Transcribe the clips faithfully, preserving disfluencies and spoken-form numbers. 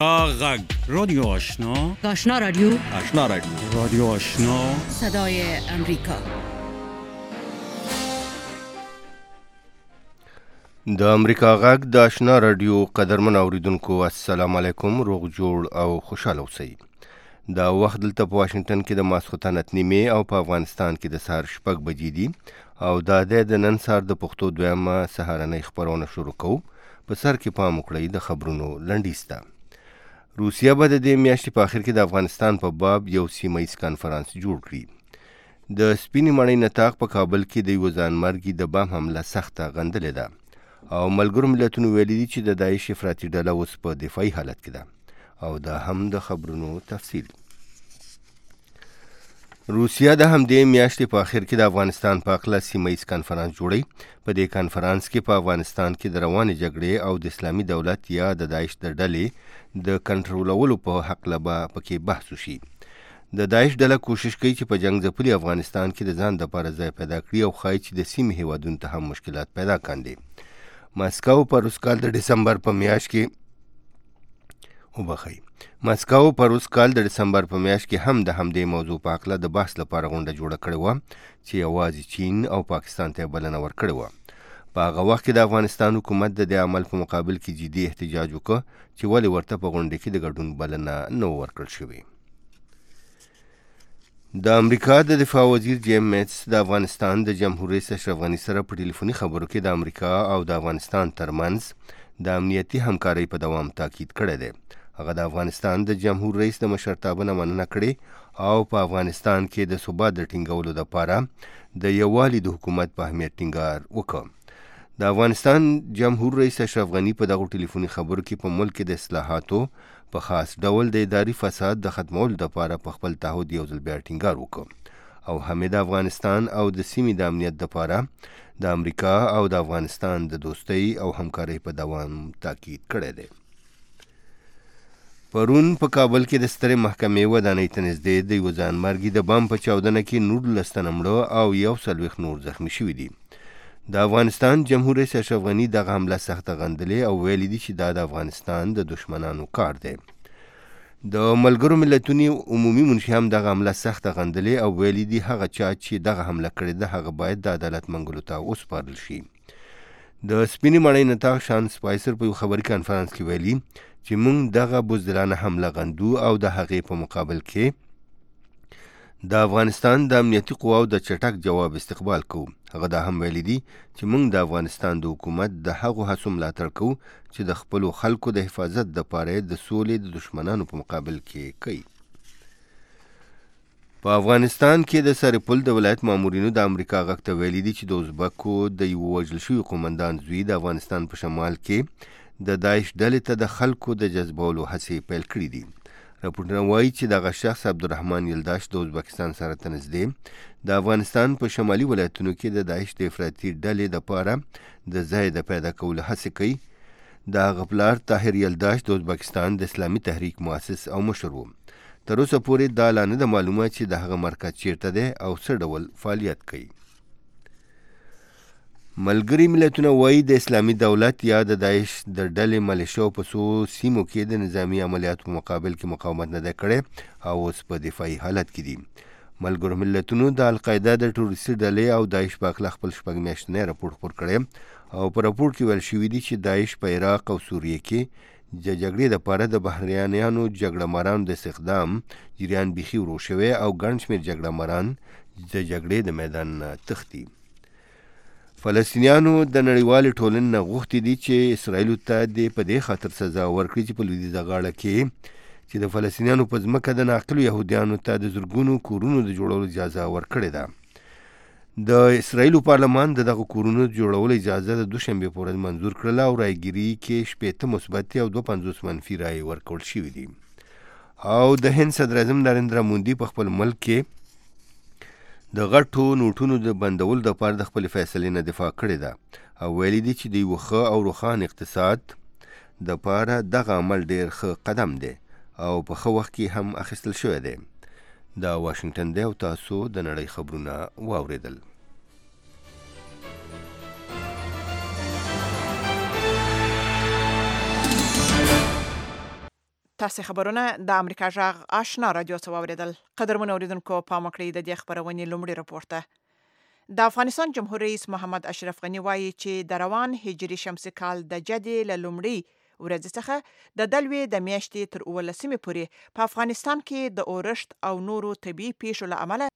غگ رادیو آشنا آشنا رادیو آشنا رادیو رادیو آشنا صدای امریکا. د امریکا غږ د آشنا رادیو قدرمن اوریدونکو السلام علیکم، روغ جوړ او خوشاله اوسئ. دا وخت دلته په واشنگټن کې د ماسخوتن اته نیمې او په افغانستان کې د سهار شپږ بجې دي او دا د نن سهار د پښتو دویمه سهارنۍ خپرونه شروع کوو. په سر کې پام وکړئ د خبرونو لنډیز ته. روسیه به د دې میاشتې په آخر کې د افغانستان په باب یو سیمه ایز کانفرانس جوړ کړي. د سپینې ماڼۍ نطاق په کابل کې د یوه ځانمرګي د بم حمله سخته غندلې ده او ملګرو ملتونو ویلي دي چې د داعش افراطي ډله اوس په دفاعي حالت کې ده. او دا هم د خبرونو تفصیل. روسیه د همدې میاشتې په آخر کې د افغانستان په اړه سیمه ایز کانفرانس جوړي. په دې کانفرانس کې په افغانستان کې د روانې جګړې او د اسلامي دولت یا د داعش د ډلې د کنټرولولو په حق لبا پکې بحث وشي. د داعش ډله کوشش کوي چې په جنگ ځپلي افغانستان کې د ځان لپاره ځای پیدا کړي او ښایي چې د سیمې هیوادونو ته هم مشکلات پیدا کاندي. ماسکو په روس کال د ډسمبر په میاشت کې وبخي ماسکو په روس کال د ډسمبر په میاشت کې هم د همدې موضوع په اړه د بحث لپاره غونډه جوړه کړې وه چې یوازې چین او پاکستان ته بلنه ورکړې وه. په هغه وخت کې د افغانستان حکومت د دې عمل په مقابل کې جدي احتجاج وکړ چې ولې ورته په غونډه کې د ګډون بلنه نه ورکړل شوې. د امریکا د دفاع وزیر جیم میټس د افغانستان د جمهور رئیس اشرف غني سره په ټلیفوني خبرو کې د امریکا او د افغانستان ترمنځ د امنیتي همکارۍ په دوام تاکید کړی دی. هغه د افغانستان د جمهور رئیس د مشرتابه نه مننه کړې او په افغانستان کې د ثبات د ټینګولو لپاره د یووالي د حکومت په اهمیت ټینګار وکړ. د افغانستان جمهور رئیس اشرف غني په دغه ټلیفوني خبرو کې په ملک کې د اصلاحاتو په خاص ډول د اداري فساد د ختمولو لپاره په خپل تعهد یو ځل بیا ټینګار وکړ او هم د افغانستان او د سیمې د امنیت لپاره د امریکا او د افغانستان د دوستۍ او همکارۍ په دوام تاکید کړی دی. پرون په کابل کې د سترې محکمې ودانۍ ته نږدې د یوه ځانمرګي د بم په چاودنه کې نولس تنه مړه او یو څلوېښت نور زخمي شوي دي. د افغانستان جمهور رئیس اشرف غني دغه حمله سخته غندلې او ویلي دي چې دا د افغانستان د دشمنانو کار دی. د ملګرو ملتونو عمومي منشي هم دغه حمله سخته غندلې او ویلي دي هغه چا چې دغه حمله کړې ده هغه باید د عدالت منګولو ته وسپارل شي. د سپینې ماڼۍ نطاق شان سپایسر په یو خبري کانفرانس کې ویلي چې موږ دغه بزدلانه حمله غندو او د هغې په مقابل کې د افغانستان د امنیتي قواو د چټک جواب استقبال کوو. هغه دا هم ویلي دي چې موږ د افغانستان د حکومت د هغو هڅو ملاتړ کوو چې د خپلو خلکو د حفاظت دپاره د سولې د دشمنانو په مقابل کې کوي. په افغانستان کې د سرپل د ولایت مامورینو د امریکا غږ ته ویلي دي چې د ازبکو د یو وژل شوي قومندان زوی د افغانستان په شمال کې د داعش ډلې ته د خلکو د جذبولو هڅې پیل کړي دي. راپورټونه وایي چې دغه شخص عبدالرحمن یلداش د ازبکستان سره ته نږدې د افغانستان په شمالي ولایتونو کې د داعش د افراطي ډلې دپاره د ځای د پیدا کولو هڅې کوي. د هغه پلار طاهر یلداش د ازبکستان د اسلامي تحریک مؤسس او مشر و. تر اوسه پورې دا لا نه ده معلومه چې د هغه مرکز چیرته دی او څه ډول فعالیت کوي. ملګري ملتونه وایي د اسلامي دولت یا د داعش د ډلې ملیشو په څو سیمو کې د نظامي عملیاتو په مقابل کې مقاومت نه دی کړی او اوس په دفاعي حالت کې دي. ملګرو ملتونو د القاعده د ټروریستي ډلې او داعش په اړه خپل شپږ میاشتنی راپور خپور کړی او په راپور کې ویل شوي دي چې داعش په عراق او سوریه کې د جګړې دپاره د بهرنیانو جګړه مارانو د استخدام جریان بیخي ورو شوی او ګڼ شمېر جګړه ماران د جګړې د میدان نه تښتي. فلسطینیانو د نړیوالې ټولنې نه غوښتي دي چې اسرائیلو ته د په دې خاطر سزا ورکړي چې په لویدیځه غاړه کې چې د فلسطینیانو په ځمکه د ناقلو یهودیانو ته د زرګونو کورونو د جوړولو اجازه ورکړې ده. د اسرائیلو پارلمان د دغه کورونو جوړولو اجازه د دوشنبې په ورځ منظور کړله او رایګیري کې شپېته مثبتې او دوه پنځوس منفي رایې ورکول شوي دي. او د هند صدر اعظم نریندرا مودي په خپل ملک کې د غټو نوټونو د بندولو لپاره د خپل فیصلې نه دفاع کړې ده او ویلي دي چې د یو ښه او روښانه اقتصاد دپاره دغه عمل ډېر ښه قدم دی او په ښه وخت کې هم اخیستل شوی دی. دا واشنگټن دی او تاسو د نړۍ خبرونه واورېدل. تاسو خبرونه د امریکا جغ آشنا رادیو څخه اوریدل. قدرمن اوریدونکو پام کړئ د دې خبرونې لومړی راپورته. د افغانستان جمهور رئیس محمد اشرف غنی وایي چې د روان هجري شمسي کال د جدي له لومړۍ ورځ څخه د دلوي د میاشتې تر اولسمې پورې په افغانستان کې د اورښت او نورو طبي پیښو له امله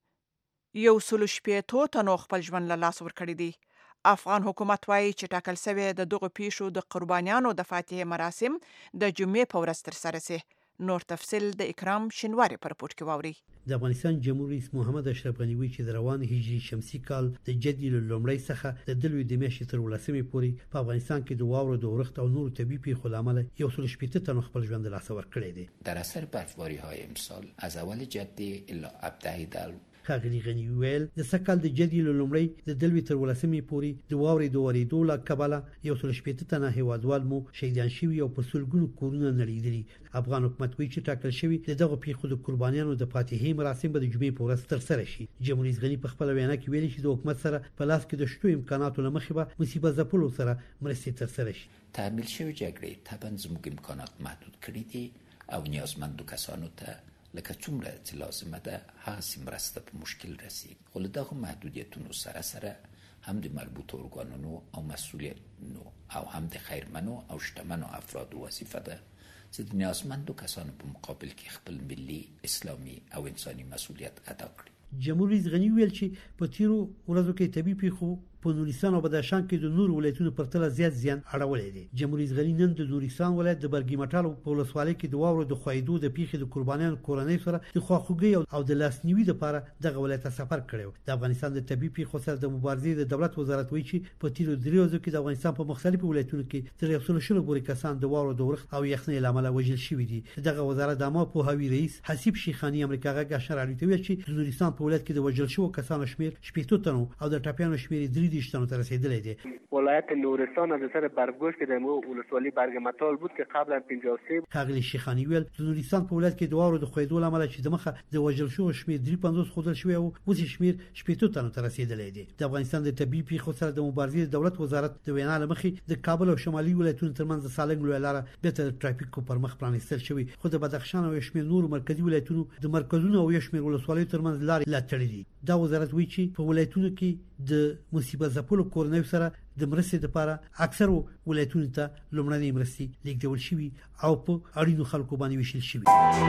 یو سل شپېته تنو خپل ژوند له لاس ورکړي دي. افغان حکومت وایي چې ټاکل شوی د دغه پیښو د قربانیانو د فاتحې مراسم د جمعې په ورځ ترسره شي. نور تفصیل د اکرام شینواری پر رپورت کې واوري. د افغانستان جمهور رئیس محمد اشرف غنی وایي چې د روان هجري شمسي کال د جدي له لومړۍ څخه د دلوي د میاشتې تر ولسمې پورې په افغانستان کې د واورو د اورښت او نورو طبي پیښو له امله یو سل شپېته تنو خپل ژوند له لاسه ورکړی دی. در اثر برفباری‌های امسال از اول جدي الی ابتدای دلو ښاغلي غني ویل د سکهال د جدي له لومړۍ د دلوي تر ولسمې پورې د واورې د ورېدو له کبله یو سل شپېته تنه هیوادوال مو شهیدان شوي او په سلګونو کورونه نړېدلي. افغان حکومت وایي چې ټاکل شوي د دغه پیښو د قربانیانو د فاتحې مراسم به د جمعې په ورځ ترسره شي. جمهور رئیس غني په خپل وینا کې ویلي چې د حکومت سره په لاس کې د شتو امکاناتو له مخې به مصیبت ځپلو سره مرستې ترسره شي. تحمیل شوی جګړې طبعا زموږ امکانات محدود کړي دي او نیازمندو کسانو ته لکه څومره چې لازمه ده هغسې مرسته په مشکل رسي. خو له دغو محدودیتونو سره سره هم د مربوطو ارګانونو او مسئولیتونو او هم د خیرمنو او شتمنو افرادو وظیفه ده چې د نیازمندو کسانو په مقابل کې خپل ملي، اسلامي او انساني مسئولیت ادا کړي. جمهور رئیس غني ویل چې په تیرو ورځو کې طبي پیښو په نورستان او بدخشان کې د نور ولایتونو پرتله زیات زیان اړولی دی. جمهور رئیس غني نن د نورستان ولایت د برګي مټال په ولسوالۍ کې د واورو د خویدو د پیښې د قربانیانو کورنۍ سره د خواخوږۍ او د لاسنیوي لپاره دغه ولایت سفر کړی. د افغانستان د طبي پیښو سره د مبارزې د دولت وزارت وایي چې په تیرو درې ورځو کې د افغانستان په مختلفو ولایتونو کې تر یو سل شلو پورې کسان د واورو د اورښت او یخنۍ له امله وژل شوي دي. دغه وزارت د عامه پوهاوي رئیس حسیب شیخانی امریکا غږ آشنا راډیو ته ویل چې د نورستان په ولایت کې د وژل شوو کسانو شمیر شپېته تنو او د ټپیانو شمیر درې دېرش تنو ته رسیدلی. ولایت نورستان از اثر برگوش که در مو ولسوالی برگ مطال بود که قبلا پنجاه و سه ښاغلي شیخانی ویل د نورستان په ولایت کې د واورو د خویدو له امله چې د مخه د وژل شوو شمیر درې پنځوس ښودل شوی او اوس یې شمیر شپېته تنو ته رسیدلی دی. د افغانستان د طبي پیښو سره د مبارزې د دولت وزارت د وینا له مخې د کابل او شمالي ولایتونو ترمنځ د سالنګ لویه لاره بېرته د ټرافیکو پر مخ پرانیستل شوي، خو د بدخشان او شمیر نورو مرکزي ولایتونو د مرکزونو او شمیر ولسوالیو ترمنځ لارې لا تړلې دي. دا وزارت وایي چې په ولایتونو کې د مصیبت ځپلو کورنیو سره د مرستې لپاره اکثرو ولایتونو ته لومړنۍ مرستې لیږدول شوي او په اړینو خلکو باندې ویشل شوي.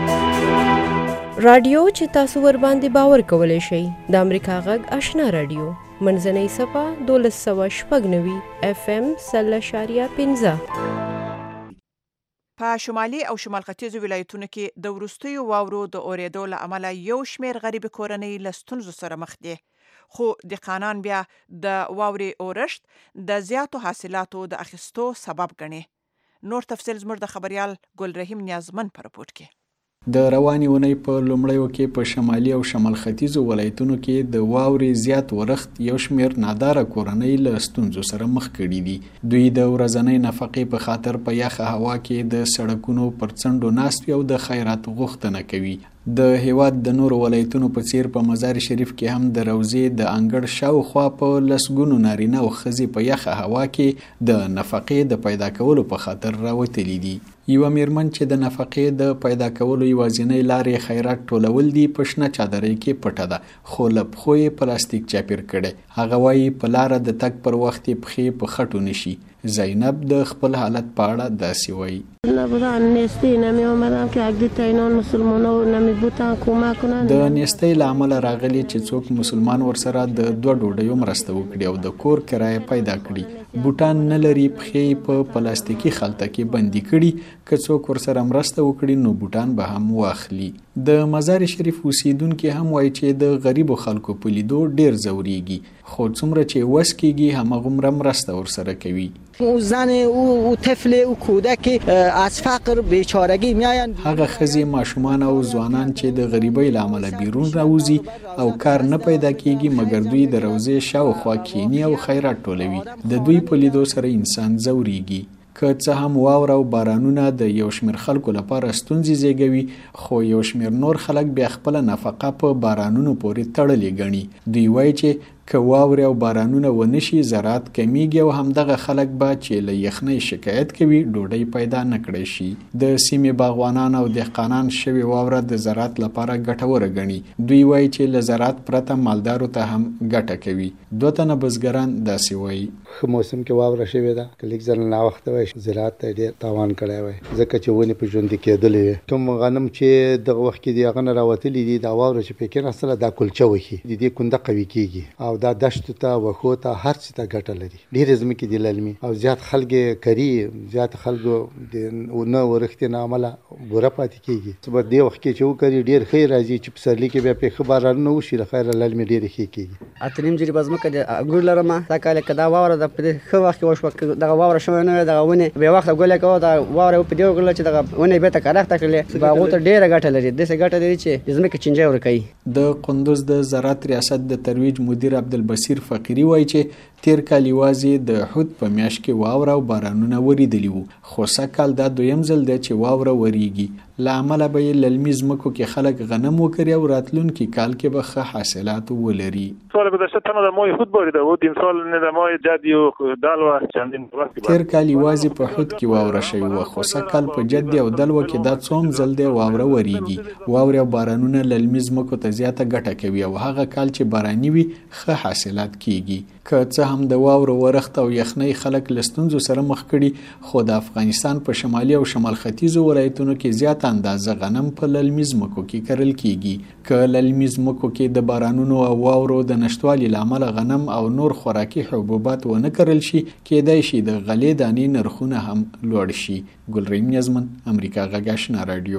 رادیو چې تاسو ور باندې باور کولی شئ د امریکا غږ آشنا رادیو منځنۍ صفه دولس سوه شپږ نوي اف ام سل اشاریه پنځه. په شمالي او شمال ختیځو ولایتونو کې د وروستیو واورو د اورېدو له امله یو شمېر غریب کورنۍ له ستونزو سره مخ دي، خو دهقانان بیا د واورې اورښت د زیاتو حاصلاتو د اخیستو سبب ګڼي. نور تفصیل زموږ د خبریال ګل رحیم نیازمن په رپورټ کې. د روانې اونۍ په لومړیو کې په شمالي او شمال ختیځو ولایتونو کې د واورې زیات ورښت یو شمېر ناداره کورنۍ له ستونزو سره مخ کړي دي. دوی د ورځنۍ نفقې په خاطر په یخه هوا کې د سړکونو پر څنډو ناست وي او د خیرات غوښتنه کوي. د هیواد د نورو ولایتونو په څیر په مزار شریف کې هم د روضې د انګړ شاوخوا په لسګونو نارینه او ښځې په یخه هوا کې د نفقې د پیدا کولو په خاطر راوتلي دي. یوه میرمن چې د نفقې د پیدا کولو یوازینۍ لارې خیرات ټولول دي په شنه چادرۍ کې پټه ده، خو له پښو یې پلاستیک چاپیر کړی. هغه وایي په لاره د تګ پر وخت یې پښې په خټو نشي. زینب د خپل حالت په اړه داسې وایي. نبودن نیستی نمی آمدم که اگه دیتا اینان مسلمان ها نمی بودن کمک کنن. د نیستی له امله راغلي چې څوک مسلمان ورسره د دوه ډوډیو مرسته وکړي او د کور کرایه پیدا کړي. بوټان نه لري، پښې په پلاستیکي خلطه کې بندي کړي، که څوک ورسره مرسته وکړي نو بوټان به هم واخلي. د مزار شریف اوسیدونکي هم وایي چې د غریبو خلکو په لیدو ډیر ځورېږي، خو څومره چې وس کېږي هماغومره مرسته ورسره کوي. او زن او او طفل او کودک از فقر بیچارگی میاین. هغه ښځې، ماشومان او ځوانان چې د غریبۍ له امله بیرون راوځي او کار نه پیدا کېږي مګر دوی د روضې شاوخوا کینی او خیرات ټولوي. د دوی په لیدو سره انسان ځورېږي. که څه هم واوره او بارانونه د یو شمېر خلکو لپاره ستونزې زیږوي، خو یو شمېر نور خلک بیا خپله نفقه په بارانونو پورې تړلې ګڼي. دوی وایي چې که واورې او بارانونه ونشي زراعت کمیږي او همدغه خلک به چې له یخنۍ شکایت کوي ډوډۍ پیدا نه کړی شي. د سیمې باغوانان او دهقانان شوې واوره د زراعت لپاره ګټوره ګڼي. دوی وایي چې له زراعت پرته مالدارو ته هم ګټه کوي. دوه تنه بزګران داسې وایي. ښه موسم کې واوره شوې ده که لږ ځل ناوخته وای زراعت ته ډېر تاوان کړی وای ځکه چې ونې په ژوندي کېدلې وې. کوم غنم چې دغه وخت کې د هغه نه راوتلي دي دا واوره چې پکې کېناستله دا کلچه وهي د دې کونده قوي کېږي او دا دشتو ته وښو ته هر څه ته ګټه لري. ډېرې ځمکې دي للمي او زیات خلک یې کري زیات خلکو د نه ورښتې نه عمله بوره پاتې کېږي. په دې وخت کې چې وکري ډېر ښه راځي چې پسرلي کې بیا پې ښه بارانونه وشي له خیره للمې ډېرې ښې کېږي. اته نیم جریبه ځمکه د انګور لرم دا کال کې دا واوره د په ښه وخت کې وشوه دغه واوره شوې نه وه دغه ونې بې وخته ګوله کوه دا واوره په دې وکړله چې دغه ونې بېرته کرښته کړلې هغو ته ډېره ګټه لري. داسې ګټه لري چې د ځمکې چینجی ورکوي. د قندوز د زراعت ریاست د ترویج مدیر عبدالبصیر فقیري وایي چې تیر کال یوازې د حد په میاشت کې واوره او بارانونه وریدلي وو خو سږکال دا دویم ځل دی چې واوره وریږي. له امله به یې للمي ځمکو کې خلک غنم وکري او راتلونکي کال کې به ښه حاصلات ولري. سال گذشته تنها در ماه حد باریده بود این سال در ماه جدی و دلو چندین وقتی تیر کال یوازې په حد کې واوره شوې وه خو سږکال په جدي او دلو کې دا څوم ځل دی واوره وریږي. واورې او بارانونه للمي ځمکو ته زیاته ګټه کوي او هغه کال چې باراني وي ښه حاصلات کیږي. که څه هم د واورو ورښت او یخنۍ خلک له ستونزو سره مخ کړي خو د افغانستان په شمالي او شمال ختیځو ولایتونو کې زیات اندازه غنم په للمي ځمکو کې کرل کیږي. که للمي ځمکو کې د بارانونو او واورو د نشتوالي له امله غنم او نور خوراکي حبوبات ونه کرل شي کېدای شي د غلې دانې نرخونه هم لوړ شي. ګلریم نیازمن امریکا غږ آشنا رادیو.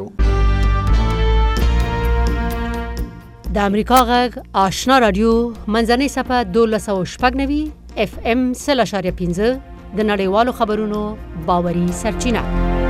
د امریکا غږ آشنا رادیو منځنۍ صفحه دولس سوه شپږ نوي اف ام سل اشاریه پنځه د نړیوالو خبرونو باوري سرچینه.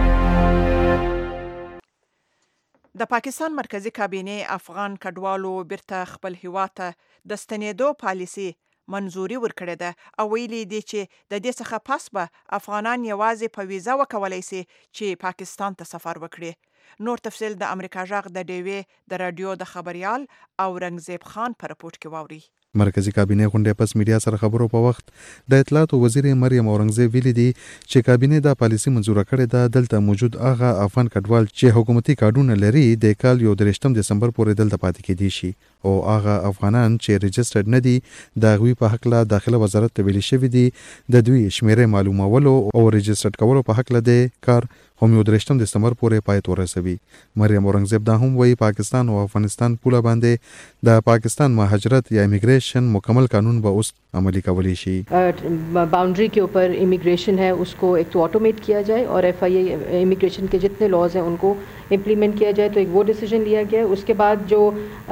د پاکستان مرکزی کابینه افغان کډوالو بیرته خپل هیواد ته د ستنېدو پالیسي منظوري ورکړې ده او ویلي دي چې د دې څخه پس به افغانان یوازې په ویزا وکولای شي چې پاکستان ته سفر وکړي. نور تفصیل د امریکا غږ د ډیوې د رادیو د خبريال اورنګزیب خان په رپورت کې واوري. مرکزی کابینه غونډې پس میډیا سره خبرو په وخت د اطلاعات وزیر مریم اورنګزیب ویلي دي چې کابینه دا پالیسي منزور کړې ده. دلته موجود هغه افغان کډوال چې حکومتي کارډونه لري د کال یو درشتم دسمبر پورې دلته پاتې کېدي شي او هغه افغانان چې ريجسترډ نه دي د غوي په حق له داخله وزارت ته ویلي شوی دي د دوی شمیره معلومولو او ريجسترډ کولو په حق له د کار هم یو درشتم دسمبر پورې پای ته ورسوي. مریم اورنګزیب دا هم وایي پاکستان او افغانستان پوله باندې د پاکستان مهاجرت یا امیگریشن مکمل قانون به اوس عملی کولی شي. बाउंड्री के ऊपर इमिग्रेशन है उसको एक तो ऑटोमेट किया जाए और एफ आई ए इमिग्रेशन के जितने लॉज हैं उनको इम्प्लीमेंट किया जाए तो एक वो डिसीजन लिया गया है. उसके बाद जो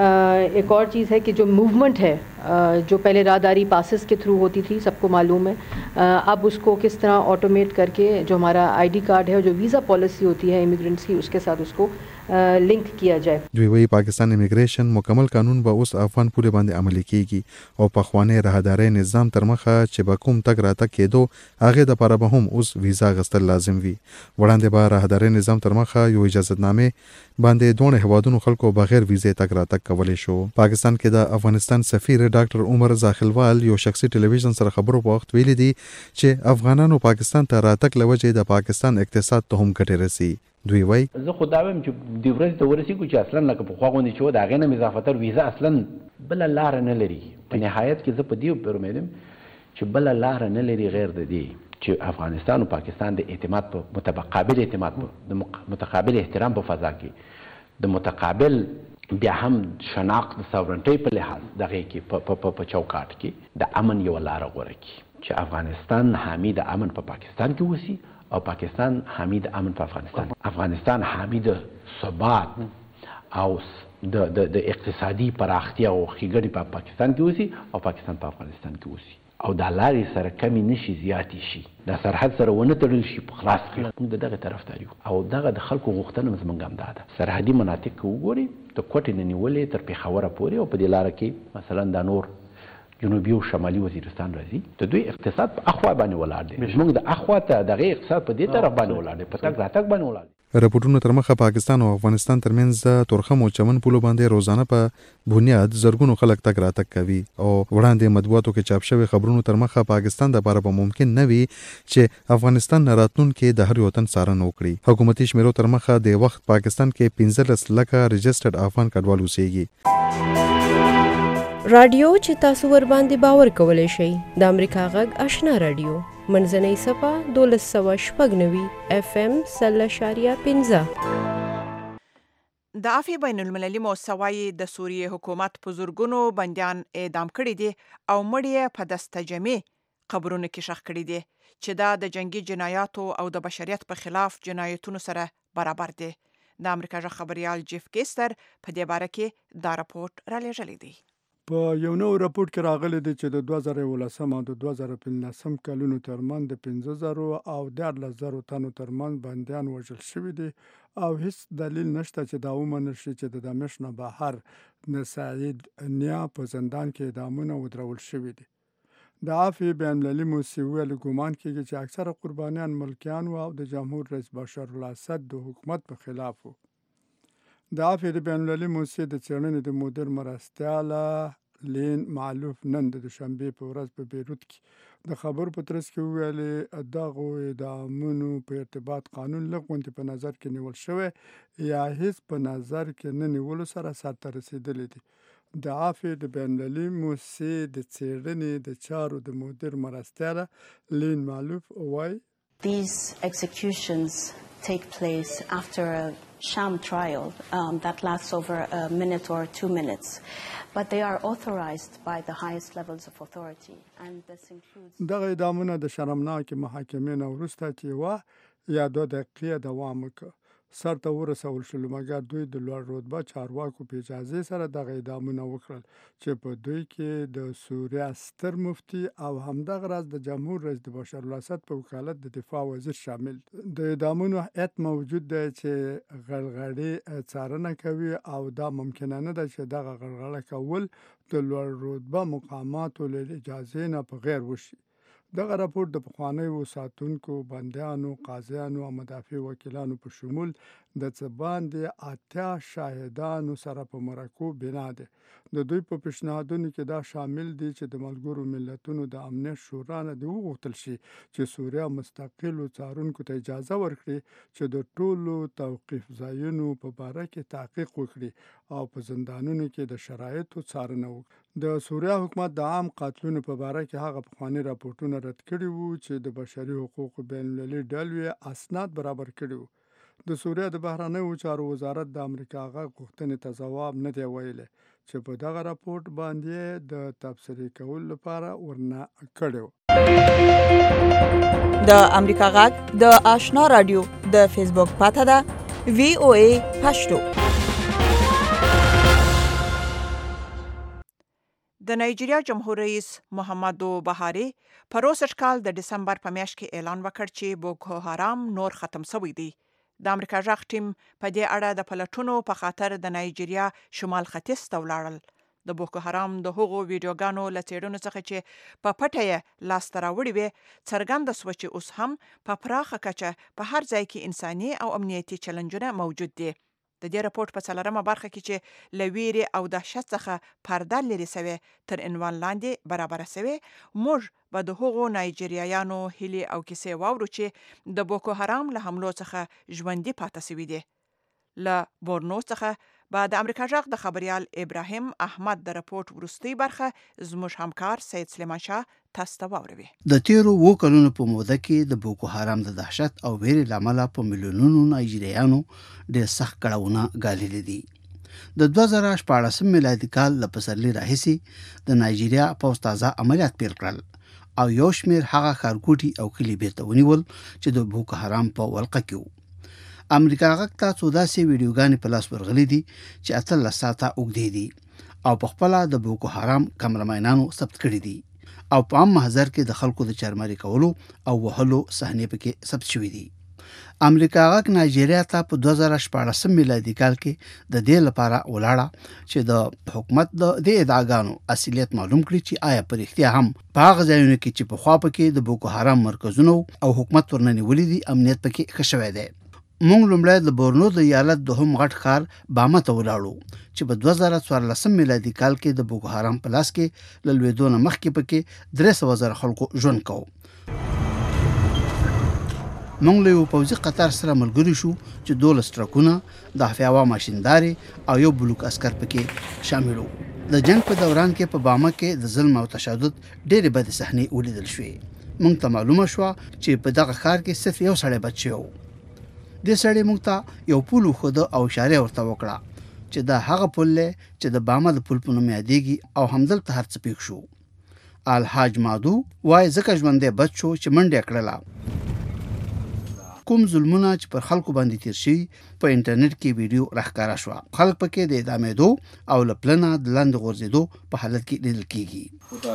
एक और चीज़ है कि जो मूवमेंट है जो पहले राहदारी पासेस के थ्रू होती थी सबको मालूम है अब उसको किस तरह ऑटोमेट करके जो हमारा आईडी कार्ड है और जो वीज़ा पॉलिसी होती है इमिग्रेंट्स की उसके साथ उसको लिंक किया जाए. دوی وی پاکستان امیگریشن مکمل قانون به اوس افغان پوله باندې عملي کیږي او په خوانې راهداري نظام تر مخه چې به کوم تګ راته کېدو هغه د لپاره به هم اوس ویزا غستل لازم وي. وړاندې به راهداري نظام تر مخه یو اجازهنامه باندې دوه هوادونو خلکو بغیر ویزې تګ راتګ کولای شو. پاکستان کې د افغانستان سفیر ډاکټر عمر زاخلوال یو شخصي ټلویزیون سره خبرو په وخت ویلي دي چې افغانانو پاکستان ته راتګ لوجه د پاکستان اقتصاد ته هم ګټه رسي. دوی وای زه خو دا وایم چې د ورځې ته ورسېږو چې اصلا لکه پخوا غوندې چې و د هغې نه اضافتر ویزا اصلا بله لاره نه لري. په نهایت کې زه په دې پر امید یم چې بله لاره نه لري غیر د دې چې افغانستان او پاکستان د اعتماد په متقابل اعتماد په د متقابل احترام په فضا کې د متقابل بیا هم شناخت د ساورنټۍ په لحاظ دغې کې په چوکاټ کې د امن یوه لاره غوره کړي چې افغانستان حامی د امن په پاکستان کې اوسي او پاکستان حامی د امن په افغانستان افغانستان حامی د ثبات او د د اقتصادي پراختیا او ښېګڼې په پاکستان کې اوسي او پاکستان په افغانستان کې اوسي او دا لارې سره کمی نشي زیاتې شي دا سرحد سره ونه تړل شي په خلاص کړي. موږ د دغه طرفدار یو او دغه د خلکو غوښتنه زموږ هم دا ده سرحدي مناطق که وګورئ د کوټې نه نیولې تر پېښوره پورې او په دې لاره کې مثلا دا نور جنوبي او شمالي وزیرستان راځي د دوی اقتصاد په اخوا باندې ولاړ دی. زموږ د اخوا ته دغه اقتصاد په دې طرف باندې ولاړ دی په تګ راتګ باندې ولاړ دی. راپورټونو تر مخه پاکستان او افغانستان ترمنځ تورخم او چمن پولو باندې روزانه په بنیاد زرګونو خلک تک راتک کوي او وړاندې مطبوعاتو کې چاپ شوی خبرونو تر مخه پاکستان د لپاره به ممکن نه وي چې افغانستان نه راتلونکي د هر وطن څارنه وکړي. حکومتي شمیرو تر مخه د وخت پاکستان کې پنځلس لکه رجسټرډ افغان کډوال اوسېږي. رادیو چې تاسو ور باندې باور کولای شئ د امریکا غږ آشنا رادیو منځنۍ صفه دولس سوه شپږ نوي اف ام سل اشاریه پنځه. د عفو بین المللي موسسه وايي د سوریې حکومت په زورګونو بندیان اعدام کړي دي او مړي په دستجمع قبرونو کې ښخ کړي دي چې دا د جنگي جنایاتو او د بشریت په خلاف جنایتونو سره برابر دي. د امریکا ژغ خبريال جیف کیستر په دې باره کې دا راپورټ را لېږلی دی. په یو نو راپورټ کې راغلی دی چې د دوه زره یولسم او د دوه زره پنځلسم کلونو ترمنځ د پنځه زرو او دیارلس زرو تنو ترمنځ بندیان وژل شوي دي او هیڅ دلیل نشته چې دا ومنل شي چې د دمشق نه بهر د سعید نیا په زندان کې اعدامونه ودرول شوي دي. د عفو بین المللي موسسې ویلي ګومان کېږي چې اکثره قربانیان ملکیان و او د جمهور رئیس بشار الاسد د حکومت په خلاف و. د عفو د بین المللي موسسې د څېړنې د مدیر مرستیاله لین معلوف نن د دوشنبې په ورځ په بیروت کې د خبرو په ترڅ کې وویلې دغو اعدامونو په ارتباط قانون لږ غوندې په نظر کې نیول شوی یا هیڅ په نظر کې نه نیولو سره سرته رسېدلی دي. د عفو د بین المللي موسسې د څېړنې د چارو د مدیر مرستیاله لین معلوف وایي These executions take place after a sham trial um, that lasts over a minute or two minutes, but they are authorized by the highest levels of authority, and this includes دغه اعدامونه د شرمناکې محاکمې نه وروسته چې یوه یا دوه دقیقې دوام وکړ سر ته ورسول شول، مګر دوی د لوړ رتبه چارواکو په اجازې سره دغه اعدامونه وکړل چې په دوی کې د سوریه ستر مفتي او همدغه راز د جمهور رئیس د بشار الاسد په وکالت د دفاع وزیر شامل. د اعدامونو هیئت موجود دی چې غلغړې څارنه کوي او دا ممکنه نه ده چې دغه غلغړه کول د لوړ رتبه مقاماتو له اجازې نه په غیر وشي. دغه راپورټ د پخوانیو ساتونکو، بندیانو، قاضیانو او مدافع وکیلانو په شمول د څه باندې اتیا شاهدانو سره په مرکو بنا دی. د دوی په پیشنهادونو کې دا شامل دي چې د ملګرو ملتونو د امنیت شورا نه دې وغوښتل شي چې سوریه مستقلو څارونکو ته اجازه ورکړي چې د ټولو توقیف ځایونو په باره کې تحقیق وکړي او په زندانونو کې د شرایطو څارنه وکړي. د سوریه حکومت د عام قاتلونو په باره کې هغه پخواني راپورټونه رد کړي وو چې د بشري حقوقو بین المللي ډلې اسناد برابر کړي وو. د سوریه د بهرنیو چارو وزارت د امریکا غږ غوښتنې ته ځواب نه دی ویلی چې په دغه راپورټ باندې د تبصرې کولو لپاره ورنه کړی و. د امریکا غږ د آشنا رادیو د فیسبوک پاته ده وی او ای پښتو. د نایجیریا جمهور رئیس محمدو بهاري په روسش کال د دسمبر په میاشت کې اعلان وکړ چې بوکو حرام نور ختم شوی دی. د امریکا ژغ ټیم په دې اړه د پلټونو په خاطر د نایجیریا شمال ختیځ ته ولاړل. د بوکو حرام د هغو ویډیوګانو له څېړنو څخه چې په پټه یې لاسته راوړي وې څرګنده سوه چې اوس هم په پراخه کچه په هر ځای کې انساني او امنیتي چلنجونه موجود دي. د دې راپورټ په څلورمه برخه کې چې له ویرې او دهشت څخه پرده لرې سوې تر عنوان لاندې برابره سوې، موږ به د هغو نایجیریایانو هیلې او کیسې واورو چې د بوکو حرام له حملو څخه ژوندي پاتې سوي دي. له بورنو څخه به د امریکا ژغ د خبریال ابراهیم احمد د راپورټ وروستۍ برخه زموږ همکار سید سلیمان شاه تاسو ته واوروي. د تیرو اوو کلونو په موده کې د بوکو حرام د دهشت او ویرې له امله په میلیونونو نایجیریایانو ډېر سخت کړاوونه ګاللي دي. د دوه زره شپاړسم میلادي کال له پسرلي راهیسې د نایجیریا پوځ تازه عملیات پیل کړل او یو شمېر هغه ښارګوټي او کلي بیرته ونیول چې د بوکو حرام په ولقه کې وو. امریکا غږ ته څو داسې ویډیوګانې په لاس ورغلي دي چې اتلس ساعته اوږدې دي او په خپله د بوکو حرام کمرمینانو ثبت کړي دي او په عام محضر کې د خلکو د چارماري کولو او وهلو صحنې پکې ثبت شوي دي. امریکا غږ نایجیریا ته په دوه زره شپاړسم میلادي کال کې د دې لپاره ولاړه چې د حکومت د دې ادعاګانو اصلیت معلوم کړي چې آیا په رښتیا هم په هغه ځایونو کې چې پخوا پکې د بوکو حرام مرکزونه او حکومت ورننیولي دي امنیت پکې ښه شوی دی. مونږ لومړی د بورنو د ایالت دوهم غټ ښار باما ته ولاړو چې په دوه زره څوارلسم میلادي کال کې د بوکو حرام په لاس کې له لوېدو نه مخکې پکې درې سوه زره خلکو ژوند کوو. مونږ له یو پوځي قطار سره ملګري شو چې دولس ټرکونه، د هوا ماشیندارې او یو بلوک عسکر پکې شامل وو. د جنگ په دوران کې په باما کې د ظلم او تشدد ډېرې بدې صحنې ولیدل شوې. مونږ ته معلومه شوه چې په دغه ښار کې صرف یو سړی بچ شوی و. دې سړی مونږ ته یو پل وښوده او اشاره ورته وکړه چې دا هغه پل دی چې د باما د پل په نوم یادېږي او همدلته هر څه پېښ شو. الحاج مادو وایي ځکه ژوندی بچ شو چې منډه یې کړله. کوم ظلمونه چې پر خلکو باندې تیر شي په انټرنیټ کې ویډیو راښکاره شوه. خلک پکې د اعدامېدو او له پلنه د لاندې غورځېدو په حالت کې لیدل کېږي.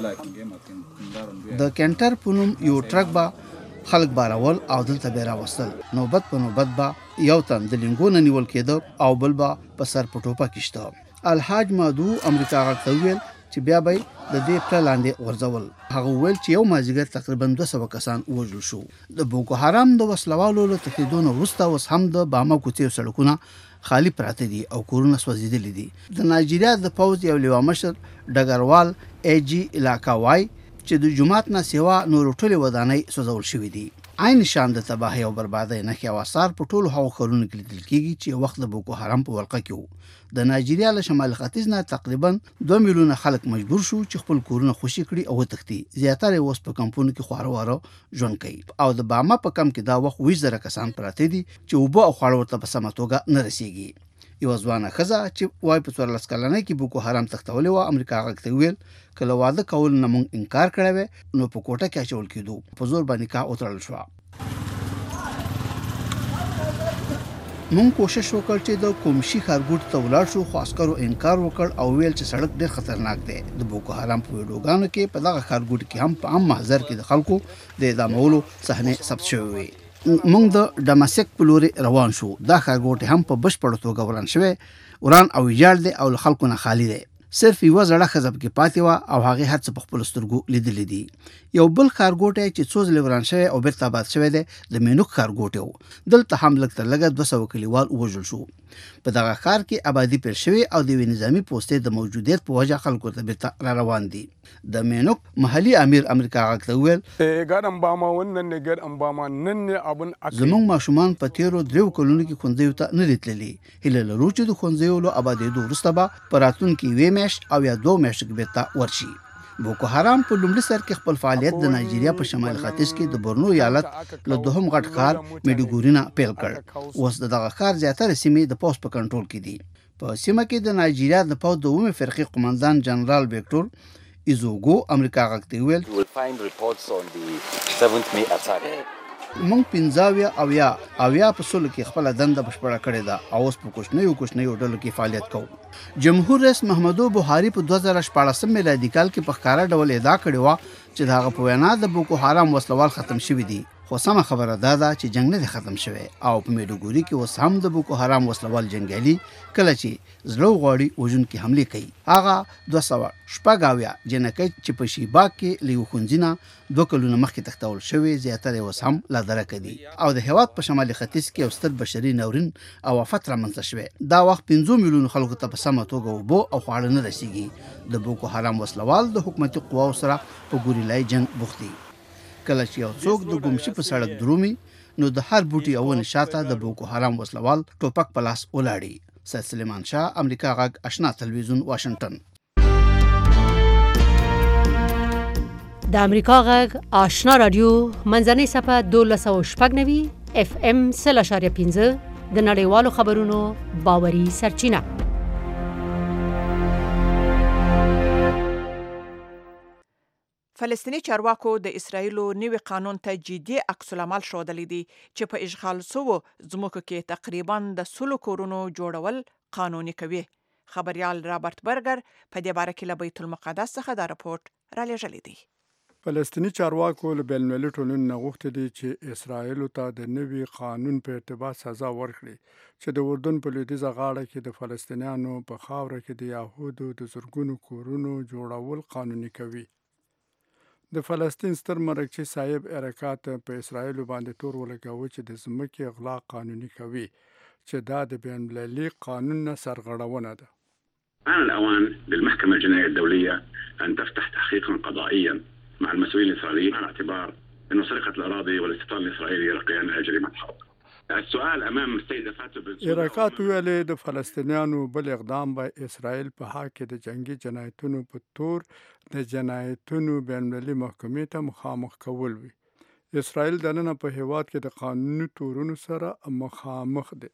د کینټر په نوم یو ټرک به خلک بارول او دلته به راوستل. نوبت په نوبت به یو تن د لینګو نه نیول کېده او بل به په سر په ټوپه کېشته. الحاج مادو امریکا غږ ته وویل چې بیا به د دې پله لاندې غورځول. هغه وویل چې یو مازدیګر تقریبا دوه سوه کسان ووژل شو. د بوکو حرام د وسلوالو له تښتېدو نه وروسته اوس هم د باما کوڅې او سړکونه خالی پراته دي او کورونه سوځېدلي دي. د نایجیریا د پوځ یو لوا مشر ډګروال ای جي علاقه وای چې د جومات نه سیوا نور ټولې ودانۍ سوځول شوې دي. عین شان د تباهۍ او بربادۍ نښې او آثار په ټولو هغو ښارونو کې لیدل کېږي چې وخت د بوکو حرام په ولقه کې وو. د نایجیریا له شمال ختیځ نه تقریبا دوه میلیونه خلک مجبور شو چې خپل کورونه خوشي کړي او وتښتي. زیاتره یې اوس په کمپونو کې خواره واره ژوند کوي او د باما په کم کې دا وخت ویش زره کسان پراته دي چې اوبه او خواړه ورته په سمه توګه نه رسېږي. یوه ځوانه ښځه چې وایي په څوارلس کلنۍ کې بوکو حرام تښتولې وه امریکا غږ ته وویل که له واده کولو نه موږ انکار کړی وی نو په کوټه کې اچول کېدو. په زور به نکاح وتړل شوه. مونږ کوشش وکړ چې د کومشي ښارګوټي ته ولاړ شو خو عسکرو انکار وکړ او ویل چې سړک ډېر خطرناک دی. د بوکو حرام په ویډیوګانو کې په دغه ښارګوټي کې هم په عام محضر کې د خلکو د اعدامولو صحنې ثبت شوې وې. مونږ د ډماسک په لورې روان شو. دا ښارګوټي هم په بشپړه توګه وران شوی وران او ویجاړ دی او له خلکو نه خالي دی. صرف یوه زړه ښځه پکې پاتې وه او هغې هر څه په خپلو سترګو لیدلي دي. یو بل ښارګوټی چې څو ځلې وران شوی او بیرته آباد شوی دی د مینوک ښارګوټی و. دلته هم لږ تر لږه دوه سوه کلیوال ووژل شو. په دغه ښار کې آبادي پیل شوې او د یوې نظامي پوستې د موجودیت په وجه خلکو ته بیرته را روان دي. د مینوک محلي امیر امریکا غږ ته وویل زموږ ماشومان په تیرو دریو کلونو کې ښوونځیو ته نه دي تللي. هیله لرو چې د ښوونځیو له آبادېدو وروسته به په راتلونکي یوې میاشت او یا دوه میاشتو کې بیرته ورشي. بوکو حرام په لومړي سر کې خپل فعالیت د نایجیریا په شمال ختیځ کې د بورنو ایالت له دوهم غټ ښار میډوګوري نه پیل کړ. اوس د دغه ښار زیاتره سیمې د پوځ په کنټرول کې دي. په سیمه کې د نایجیریا د پوځ د اوومې فرقې قماندان جنرال ویکټور ایزوګو امریکا غږ ته وویل مونږ پنځاویا او یا اویا په سلو کې خپله دنده بشپړه کړې ده او اوس په کوچنیو کوچنیو ډلو کې فعالیت کوو. جمهور رئیس محمدو بوهاري په دوه زره شپاړسم میلادي کال کې په ښکاره ډول ادعا کړې وه چې د هغه په وینا د بوکو حرام وسلوال ختم شوي دي. خو سمه خبره دا ده چې جنگ نه دی ختم شوی او په میډوګوري کې اوس هم د بوکو حرام وسلوال جنګیالي کله چې زړه غواړي وژونکي حملې کوي. هغه دوه سوه شپږ اویا جنکۍ چې په شیباک کې له یو ښوونځي نه دوه کلونه مخکې تښتول شوي زیاتره یې اوس هم لا درکه دي او د هېواد په شمالي ختیځ کې یو ستر بشري ناورین او آفت رامنځته شوی. دا وخت پنځو میلیونو خلکو ته په سمه توګه اوبه او خواړه نه رسیږي. د بوکو حرام وسلوال د حکومتي قواو سره په ګوریلای جنگ بوخت دي. کله چې یو څوک د ګمشي په سړک درومي نو د هر بوټي او ونې شاته د بوکو حرام وسلوال ټوپک په لاس ولاړي. سید سلیمان شاه امریکا غږ آشنا تلویزیون واشنگټن. د امریکا غږ آشنا رادیو منځنۍ صفحه دولس سوه شپږ نوي اف ام سل اشاریه پنځه د نړیوالو خبرونو باوري سرچینه. فلسطینی چارواکو د اسرایلو نوي قانون ته جدي عکس العمل ښودلی دی چې په اشغال شوو ځمکو کې تقریبا د سلو کورونو جوړول قانوني کوي. خبریال رابرټ برګر په دې باره کې له بیت المقدس څخه دا رپورټ را لېږلی دی. فلسطینی چارواکو له بین‌المللي ټولنې نه غوښتي دي چې اسرایلو ته د نوي قانون په ارتباط سزا ورکړي چې د اردن په لویدیځه غاړه کې د فلسطینیانو په خاوره کې د یهودو د زرګونو کورونو جوړول قانوني کوي. د فلسطین ستر مرکچی صاحب حرکات په اسرائیل باندې تور ولګاوه چې د ځمکې غلا قانوني کوي چې دا د بین المللي قانون نه سرغړونه ده. آن الأوان للمحكمة الجنائية الدولية أن تفتح تحقيقا قضائيا مع المسؤولين الإسرائيليين على اعتبار أن سرقة الأراضي والاستيطان الإسرائيلي يرقيان إلى جريمة حرب. السؤال امام السيده فاتو بن حرکات ویلې د فلسطینیانو بل اقدام به اسرائیل په حق کې د جنگي جنایتونو په تور د جنایتونو بین المللي محکمې ته مخامخ کول وي. اسرائیل دننه په هیواد کې د قانوني تورونو سره مخامخ دی.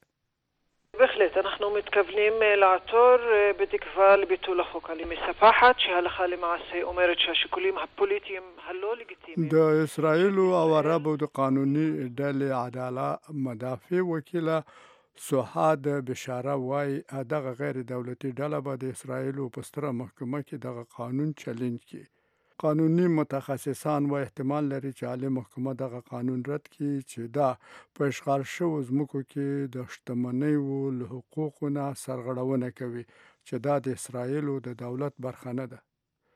בהחלט, אנחנו מתכוונים לעתור בתקווה לביטול החוק על ימי ספחת, שהלכה למעשה אומרת שהשיקולים הפוליטיים הלא לגיטימיים. د اسرائیل او عربو د قانوني ډلې عدالت مدافع وکیله سوحاد بشاره وای دغه غیر دولتي ډله به د اسرائیل په ستره محکمه کې دغه قانون چیلنج کړي. قانوني متخصصان و احتمال لري چې عالی محکمه دغه قانون رد کړي چې دا په اشغال شوو ځمکو کې د شتمنیو له حقوقو نه سرغړونه کوي چې دا د اسرائیل د دولت برخه نه ده.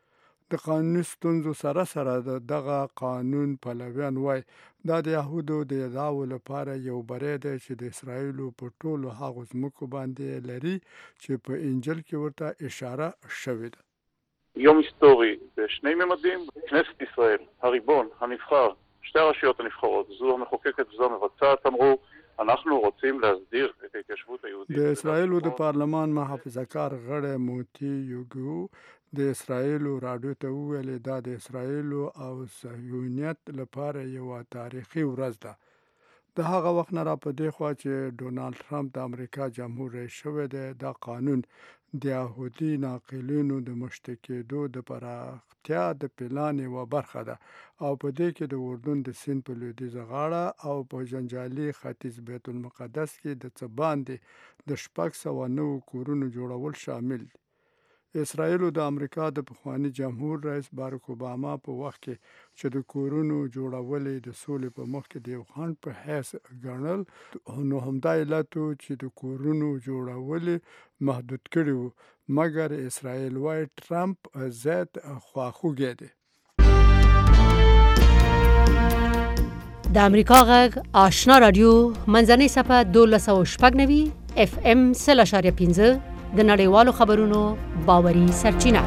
د قانوني ستونزو سره سره دغه قانون پلویان وای دا د یهودو د ادعاو لپاره یو بری دی چې د اسرائیل په ټولو هغو ځمکو باندې لري چې په انجیل کې ورته اشاره شوې ده. יום היסטורי בשני ממדים, כנסת ישראל, הריבון, הנבחר, שתי הרשויות הנבחרות, זו המחוקקת וזו המבצעת, אמרו, אנחנו רוצים להסדיר את ההתיישבות היהודית. د اسرائیل د پارلمان محافظه‌کار غړی موتی یوګو د اسرائیل راډیو ته وویل دا د اسرائیل او صهیونیت لپاره یو تاریخي ورځ ده. د هغه وخت نه را په دې خوا چې ډونالد ټرمپ د امریکا جمهور رئیس شوی دی دا قانون د یهودي ناقلینو د مشته کېدو د پراختیا د پلان یوه برخه ده او په دې کې د اردن د سیند په لویدیځه غاړه او په جنجالي ختیځ بیت المقدس کې د څه باندې د شپږ سوه نوو کورونو جوړول شامل دي. اسرائیل د امریکا د پخواني جمهور رئیس باراک اوباما په وخت کې چې د کورونو جوړول د سولې په مخ کې د یو خنډ په حیث ګڼل نو همدا علت چې د کورونو جوړول محدود کړي وو مګر اسرائیل وای ټرمپ زیات خواخوږی دی. د امریکا غږ آشنا رادیو منځنۍ صفحه دولس سوه شپږ نوي اف ام سل اشاریه پنځه د نړیوالو خبرونو باوري سرچینه.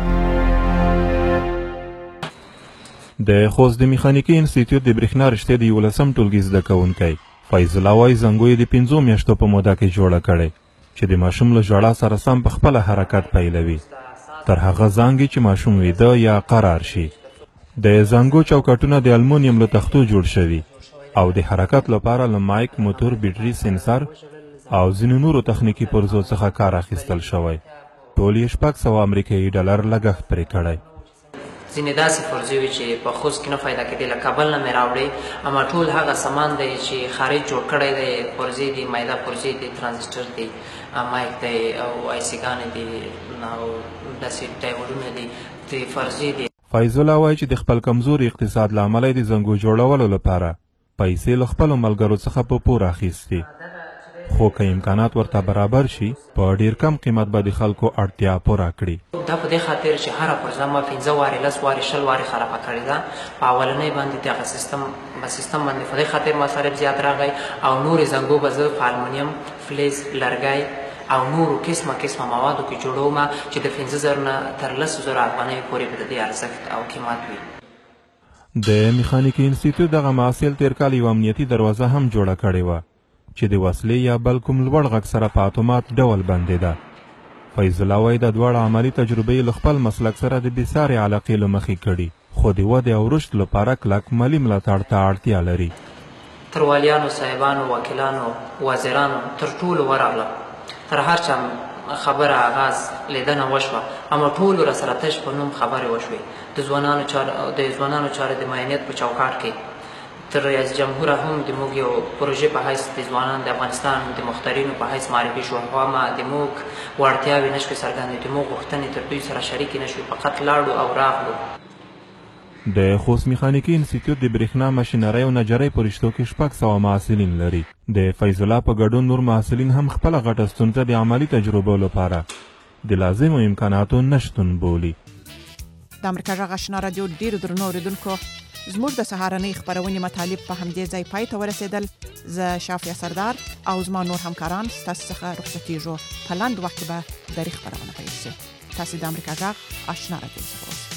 د خوست د میخانیکي انسټیټیوټ د برېښنا رشتې د یولسم ټولګي زده کوونکی فیض الله وایي زنګو یې د پنځو میاشتو په موده کې جوړه کړې چې د ماشوم له ژړا سره سم په خپله حرکت پیلوي تر هغه زانګې چې ماشوم ویده یا قرار شي. د زنګو چوکاټونه د المونیم له تختو جوړ شوي او د حرکت لپاره له مایک، موتور، بیټري، سنسر او ځینو نورو تخنیکي پرزو څخه کار اخیستل شوی. ټول یې شپږ سوه امریکایي ډالر لګښت پرې کړی. ځینې داسې پرزې وي چې په خوست کې نه پیدا کېدې له کابل نه مې راوړې اما ټول هغه سامان دی چې خارج جوړ کړی دی پرزې دي میده پرزې دي ترانزسټر دی مایک دی او آیسیګانې دي او داسې ډایوډونه دي د فرضې دي. فیض الله وایي چې د خپل کمزوري اقتصاد له امله د زنګو جوړولو لپاره پیسې له خپلو ملګرو څخه په پور اخیستې خو که امکانات ورته برابر شي په ډیر کم قیمت به د خلکو اړتیا پوره کړي. دا په دې خاطر چې هره پرزه ما پنځه وارې لس وارې شل وارې خرابه کړې ده په اولنۍ باندې دغه سیستم په سیستم باندې په دې خاطر مصارف زیات راغی او نورې زنګو به زه په المونیم فلز لرګی او نورو قسمه قسمه موادو کې جوړوم چې د پنځه زره نه تر لسو زره افغانیو پورې به د دې ارزښت او قیمت وي. د میخانیکي انسټیټیوټ دغه محصل تېر کال یوه امنیتي دروازه هم جوړه کړې وه چې د وسلې یا بل کوم لوړ غږ سره په اتومات ډول بندېده. فیض الله وایي د دواړه عملي تجربې له خپل مسلک سره د بېسارې علاقې له مخې کړي خو د ودې او رشد لپاره کلک مالي ملاتړ ته اړتیا لري. تروالیانو، صاحبانو، وکیلانو، وزیرانو تر ټولو ورغلم تر هر چا خبره آغاز لیدنه وشوه اما ټولو را سره تش په نوم خبرې وشوې د ځوانانو چارې د معاینت په چوکاټ کې تر رئیس جمهور هم د موږ یو پروژې په حیث د ځوانان د افغانستان د مخترینو په حیث معرفي شو ما د موږ وړتیاوې نشوې څرګندې د موږ غوښتنې تر دوی سره شریکې نشوې فقط لاړو او راغلو. د خوست میخانیکي انسټیټیوټ د برېښنا ماشینرۍ او نجرۍ په رشتو کې شپږ سوه محصلین لري. د فیض الله په ګډون نور محصلین هم خپله غټه ستونزه د عملي تجربو لپاره د لازمو امکاناتو نشتون بولي. د امریکا غږ آشنا رادیو ډیرو درنو اوریدونکو زموږ د سهارنۍ خبرونې مطالب په همدې ځای پای ته ورسېدل. زه شافیا سردار او زما نور همکاران ستاسو څخه رخصتېږو. په لاندې وخت کې به درې خبرونه پیل شي. تاسو د امریکا غږ آشنا رادیو سره